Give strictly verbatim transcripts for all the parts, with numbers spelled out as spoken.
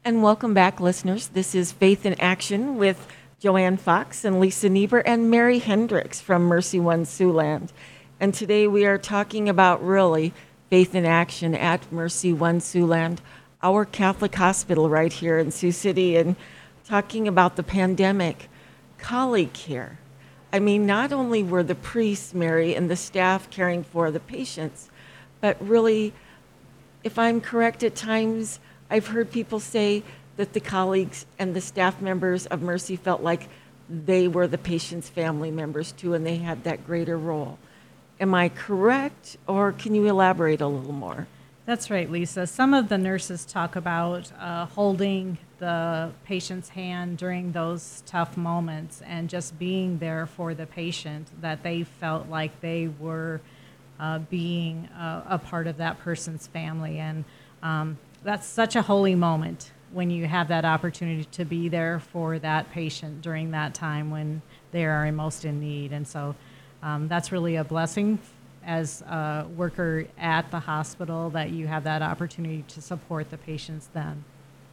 And welcome back, listeners. This is Faith in Action with Joanne Fox and Lisa Niebuhr and Mary Hendricks from Mercy One Siouxland. And today we are talking about really faith in action at Mercy One Siouxland, our Catholic hospital right here in Sioux City, and talking about the pandemic, colleague care. I mean, not only were the priests, Mary, and the staff caring for the patients, but really, if I'm correct at times, I've heard people say that the colleagues and the staff members of Mercy felt like they were the patient's family members too, and they had that greater role. Am I correct, or can you elaborate a little more? That's right, Lisa. Some of the nurses talk about uh, holding the patient's hand during those tough moments and just being there for the patient, that they felt like they were uh, being a, a part of that person's family. And um, that's such a holy moment when you have that opportunity to be there for that patient during that time when they are most in need. And so um, that's really a blessing as a worker at the hospital, that you have that opportunity to support the patients then.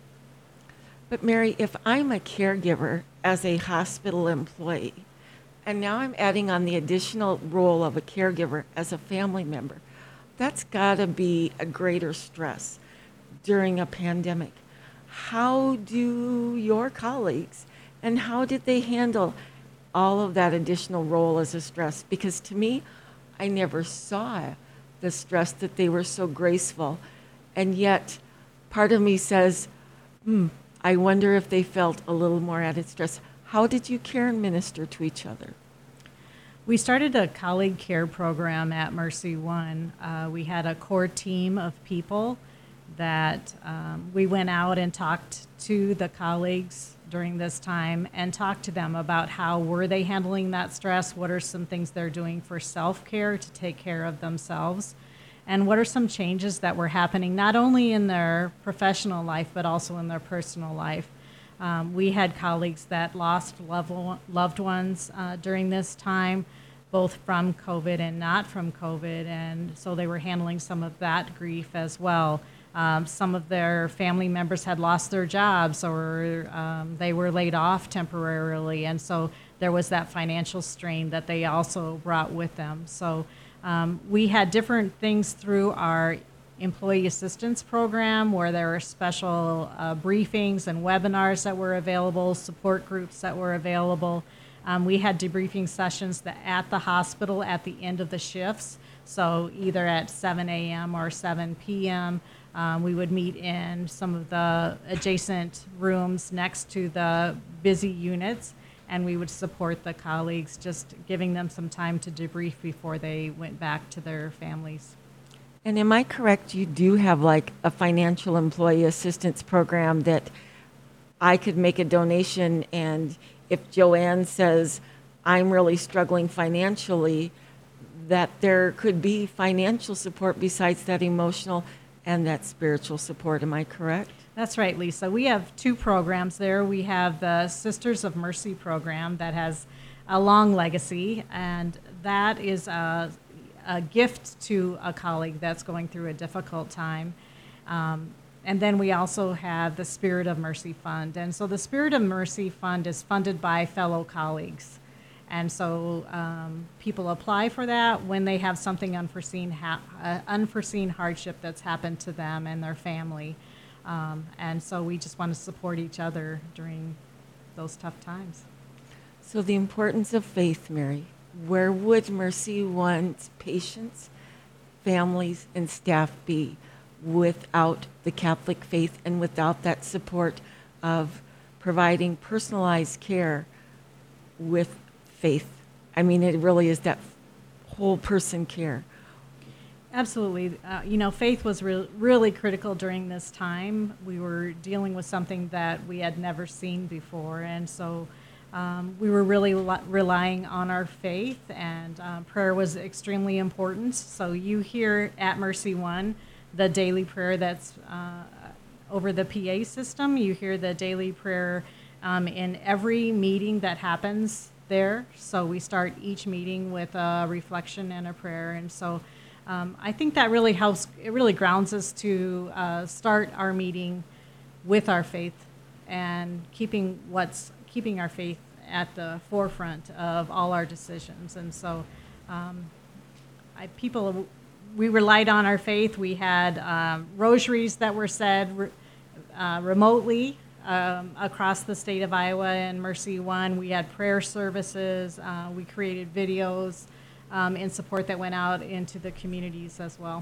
But Mary, if I'm a caregiver as a hospital employee, and now I'm adding on the additional role of a caregiver as a family member, that's got to be a greater stress during a pandemic. How do your colleagues, and how did they handle all of that additional role as a stress? Because to me, I never saw the stress, that they were so graceful. And yet, part of me says, hmm, I wonder if they felt a little more added stress. How did you care and minister to each other? We started a colleague care program at Mercy One. Uh, we had a core team of people that um, we went out and talked to the colleagues during this time and talked to them about how were they handling that stress, what are some things they're doing for self-care to take care of themselves, and what are some changes that were happening not only in their professional life but also in their personal life. Um, we had colleagues that lost loved, loved ones uh, during this time, both from COVID and not from COVID, and so they were handling some of that grief as well. Um, some of their family members had lost their jobs, or um, they were laid off temporarily, and so there was that financial strain that they also brought with them. So um, we had different things through our employee assistance program, where there were special uh, briefings and webinars that were available, support groups that were available. Um, we had debriefing sessions that at the hospital at the end of the shifts, so either at seven a.m. or seven p.m., Um, we would meet in some of the adjacent rooms next to the busy units, and we would support the colleagues, just giving them some time to debrief before they went back to their families. And am I correct, you do have like a financial employee assistance program that I could make a donation, and if Joanne says, I'm really struggling financially, that there could be financial support besides that emotional and that spiritual support. Am I correct? That's right, Lisa. We have two programs there. We have the Sisters of Mercy program that has a long legacy, and that is a, a gift to a colleague that's going through a difficult time. Um, and then we also have the Spirit of Mercy Fund. And so the Spirit of Mercy Fund is funded by fellow colleagues. And so um, people apply for that when they have something unforeseen, ha- uh, unforeseen hardship that's happened to them and their family. Um, and so we just want to support each other during those tough times. So the importance of faith, Mary. Where would Mercy One's patients, families, and staff be without the Catholic faith and without that support of providing personalized care with faith? I mean, it really is that whole person care. Absolutely. Uh, you know, faith was re- really critical during this time. We were dealing with something that we had never seen before, and so um, we were really li- relying on our faith, and uh, prayer was extremely important. So you hear at Mercy One the daily prayer that's uh, over the P A system. You hear the daily prayer um, in every meeting that happens there. So we start each meeting with a reflection and a prayer. And so um, I think that really helps, it really grounds us to uh, start our meeting with our faith and keeping what's keeping our faith at the forefront of all our decisions. And so um, I, people, we relied on our faith. We had um, rosaries that were said re- uh, remotely um, across the state of Iowa in Mercy One. We had prayer services. Uh, we created videos um, in support that went out into the communities as well.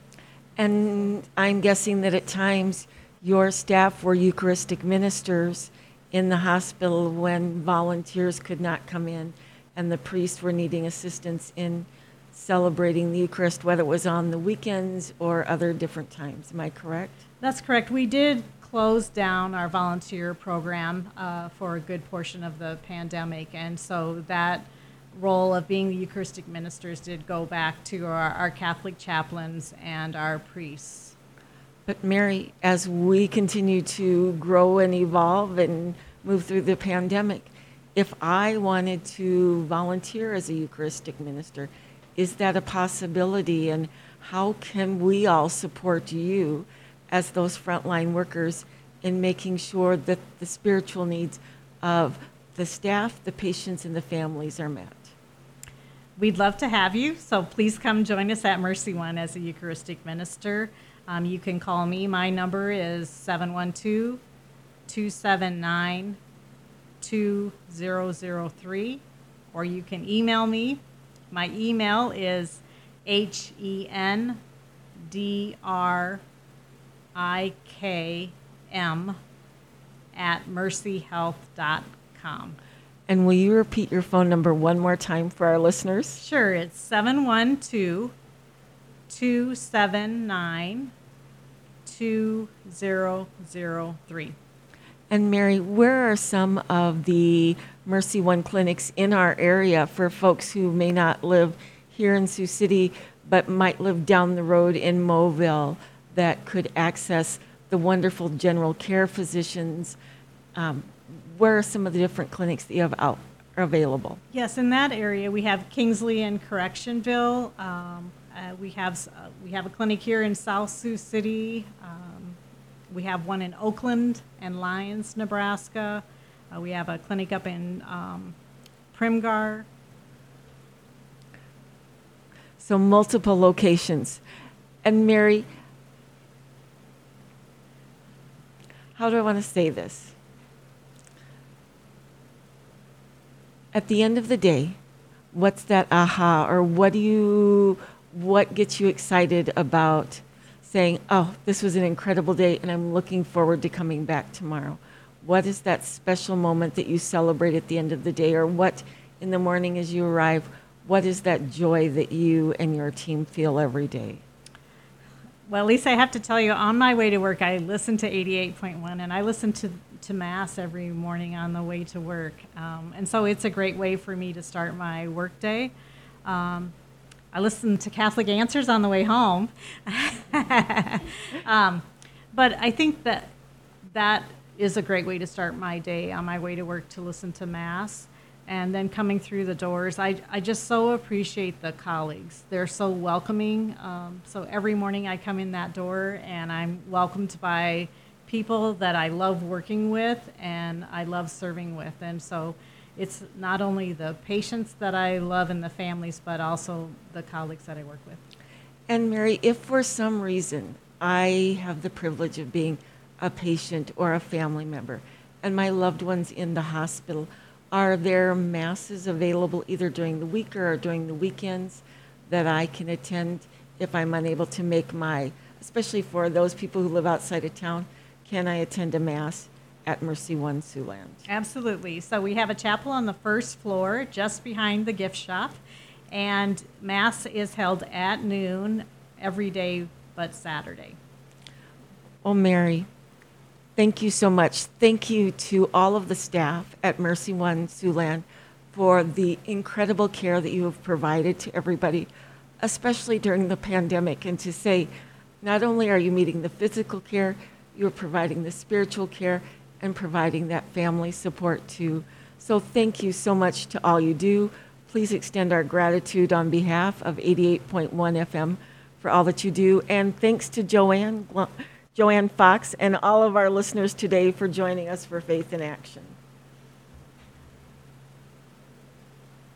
And I'm guessing that at times your staff were Eucharistic ministers in the hospital when volunteers could not come in and the priests were needing assistance in celebrating the Eucharist, whether it was on the weekends or other different times. Am I correct? That's correct. We did close down our volunteer program uh, for a good portion of the pandemic, and so that role of being the Eucharistic ministers did go back to our, our Catholic chaplains and our priests. But Mary, as we continue to grow and evolve and move through the pandemic, if I wanted to volunteer as a Eucharistic minister, is that a possibility? And how can we all support you as those frontline workers in making sure that the spiritual needs of the staff, the patients, and the families are met? We'd love to have you, so please come join us at Mercy One as a Eucharistic minister. Um, you can call me. My number is seven one two, two seven nine, two zero zero three, or you can email me. My email is H E N D R I K M at mercy health dot com. And will you repeat your phone number one more time for our listeners? Sure, it's seven one two, two seven nine, two zero zero three. And Mary, where are some of the Mercy One clinics in our area for folks who may not live here in Sioux City but might live down the road in Mobile that could access the wonderful general care physicians? Um, where are some of the different clinics that you have out are available? Yes, in that area we have Kingsley and Correctionville. Um, uh, we have uh, we have a clinic here in South Sioux City. Um, we have one in Oakland and Lyons, Nebraska. Uh, we have a clinic up in um, Primgar. So multiple locations. And Mary, how do I want to say this? At the end of the day, what's that aha, or what do you, what gets you excited about saying, oh, this was an incredible day and I'm looking forward to coming back tomorrow? What is that special moment that you celebrate at the end of the day, or what in the morning as you arrive, what is that joy that you and your team feel every day? Well, Lisa, I have to tell you, on my way to work, I listen to eighty-eight point one, and I listen to, to Mass every morning on the way to work. Um, and so it's a great way for me to start my work day. Um, I listen to Catholic Answers on the way home. um, but I think that that is a great way to start my day on my way to work, to listen to Mass. And then coming through the doors, I, I just so appreciate the colleagues. They're so welcoming. Um, so every morning I come in that door and I'm welcomed by people that I love working with and I love serving with. And so it's not only the patients that I love and the families, but also the colleagues that I work with. And Mary, if for some reason I have the privilege of being a patient or a family member and my loved one's in the hospital, are there masses available either during the week or during the weekends that I can attend if I'm unable to make my, especially for those people who live outside of town, can I attend a Mass at Mercy One Siouxland? Absolutely. So we have a chapel on the first floor just behind the gift shop, and Mass is held at noon every day but Saturday. Oh, Mary, thank you so much. Thank you to all of the staff at Mercy One Siouxland for the incredible care that you have provided to everybody, especially during the pandemic. And to say, not only are you meeting the physical care, you're providing the spiritual care and providing that family support too. So thank you so much to all you do. Please extend our gratitude on behalf of eighty-eight point one F M for all that you do. And thanks to Joanne Joanne Fox and all of our listeners today for joining us for Faith in Action.